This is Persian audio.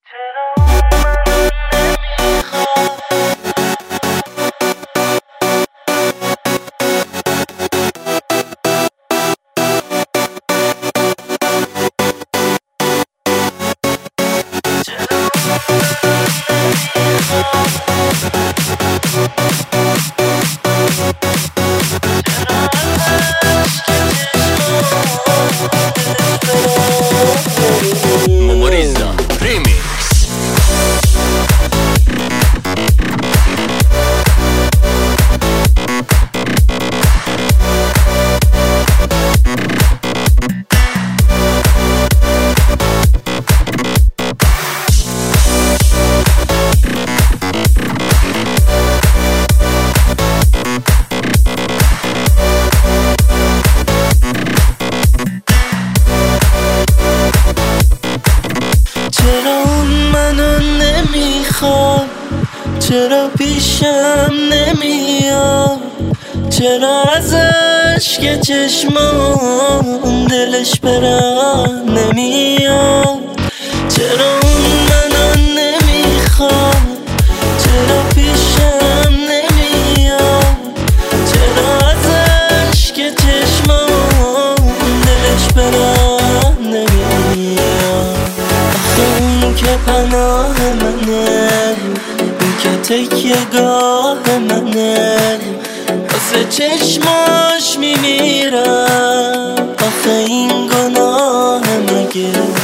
Memorizza Remix. چرا اون منو نمیخواد، چرا پیشم نمیاد، چرا ازش که چشمام دلش برم نمیاد. چرا اون منو نمیخواد، چرا پیشم نمیاد، چرا ازش که چشمام دلش برم نمیاد. اون که پناه منه، اون که تکیه گاه منه، واسه چشماش میمیرم. آخه این گناه مگه